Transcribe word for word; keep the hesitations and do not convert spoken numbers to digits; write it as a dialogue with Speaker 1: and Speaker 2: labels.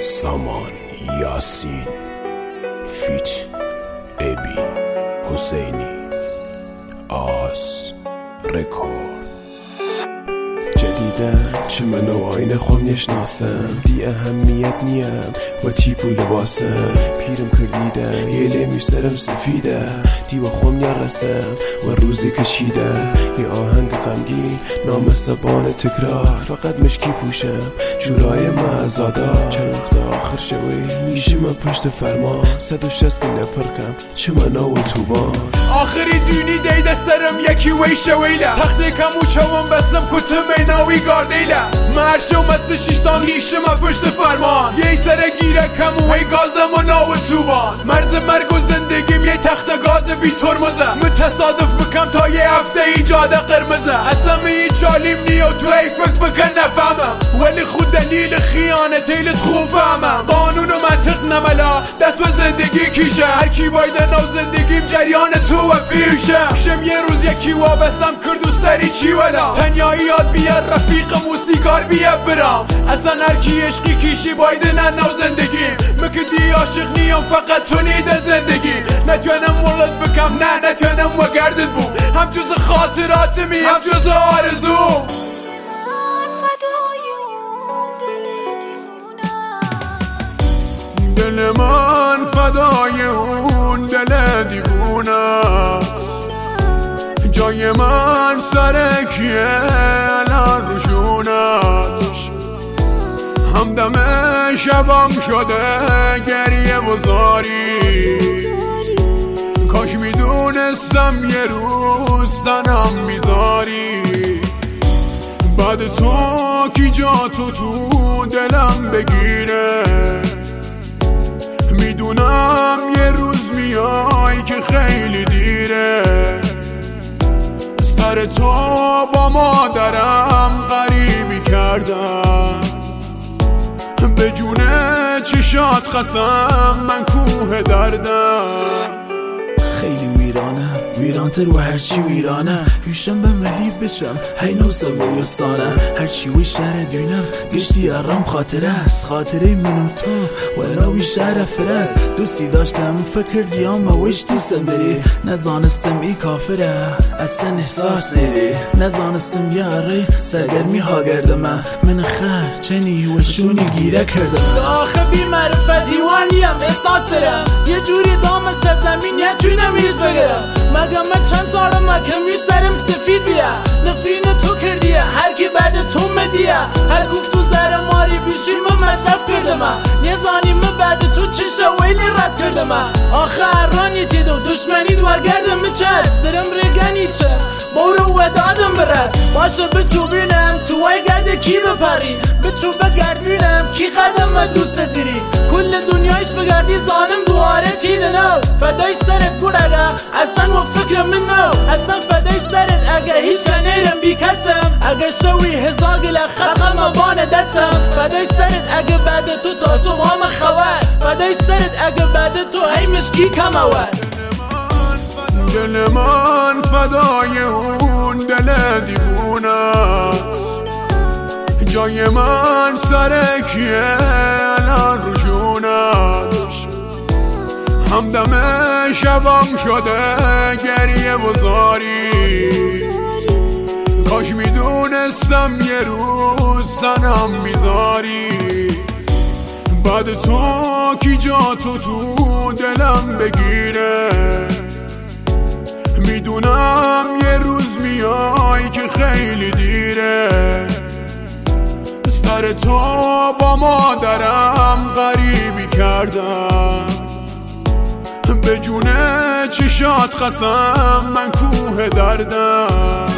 Speaker 1: سامان یاسین فیت ابی حسینی آس رکورد. جدیدن چه منو آینه خود نشناسم، دی اهمیت نیم و تیپ و لباسم. پیرم کردیده یه لیمی سرم سفیده، دی و خود نرسم و روزی کشیده. یه آهنگ غمگین نام زبان تکرار، فقط مشکی پوشم جورای مزادا. چند وقت آخر شوی میشه من پشت فرمان، صد و شست گله پرکم چه منو و توبان.
Speaker 2: آخری دونی دیده سرم یکی وی شویله، تخته کمو چوم بستم کتم ناوی گاردیله. مرشو مست شیشتان لیشه من پشت فرمان، یه سر گیره کمو وی گازم و ناو توبان. مرز مرگ و زندگیم یه تخت گاز بی ترمزه، متصادف بکم تا یه هفته ایجاد قرمزه. اصلا یه چالیم نیو تو ای فکر بکن نفهمم، ولی خود دلیل خیانت ایلت خوب فهمم. قانون و منطق نملا دست به زندگی کیشه، هر کی بایده نو زندگیم جریان تو و پیشه. شم یه روز یکی وابستم کرد و سری چی ولا، تنیایی یاد بیار رفیق موسیقار بیا برام. اصلا هر کی عشقی کیشی بایده نه نو زندگی، مکدی عاشق نیم فقط تو نیده زندگی. نتونم ولد بکم نه نتونم و گردت بوم، هم جز خاطراتمی هم جز آرزو. دل من فدای اون دل دیوونه، جای من سر کیه الان روشونت. همدم شبم شده گریه و زاری، کاش میدونستم یه روز تنم میذاری. بعد تو کی جا تو تو دلم بگیره، میدونم یه روز میای که خیلی دیره. سر تو با مادرم غریبی کردم، به جونه چشات قسم من کوه دردم.
Speaker 3: خیلی ویرانه ویرانتر و هرچی ویرانه، یوشم به ملی بچم هی نو سویستانه. هرچی وی شهر دونم گشتی ارام خاطره است، خاطره منو تو و اینا شهر فرست. دوستی داشتم فکر دیام و ویش دوستم داری، نزانستم ای کافره اصلا احساس نیری. نزانستم یاری سرگرمی ها گردم من خر چنی و شونی گیره کردم.
Speaker 4: آخه بی معرفت دیوانیم احساس دارم، یه جوری دام سرزمین نتونم ریز بگرم. مگه من چند سالم مکمی سرم سفید بیا، نفرین تو کردیه هر کی بعد تو مدیه. هر گفت تو زر ماری بیشی من مصرف کردم، نیزانی من بعد تو چه شویلی رد کردم. آخه ارانی تید و دشمنید و گردم میچست، زرم رگنی چه بورو و دادم برس. باشه بچو بینم تو وای گرده کی بپری، بچو بگرد بینم کی قدم دوست دیری. کل دنیایش بگردی زانم دواره تید نو، فدای سرت بود اگه اصلا و فکر من نو. اصلا فدای سرت اگه هیچ نیرم بی کسم، اگه شوی هزار گل خرقم بان دستم. فدای سرت اگه بعد تو تا صبح هم خواه، فدای سرت اگه بعد تو هی مشکی کم اول.
Speaker 2: دل من فدای اون دل دیوونه، جای من سر کیه الان روشونت. همدم شبم شده گریه و زاری، کاش میدونستم یه روز تنم میذاری. بعد تو کی جا تو تو دلم بگیره، میدونم یه روز میای که خیلی دیره. سر تو با مادرم غریبی کردم، به جونه چشات قسم من کوه دردم.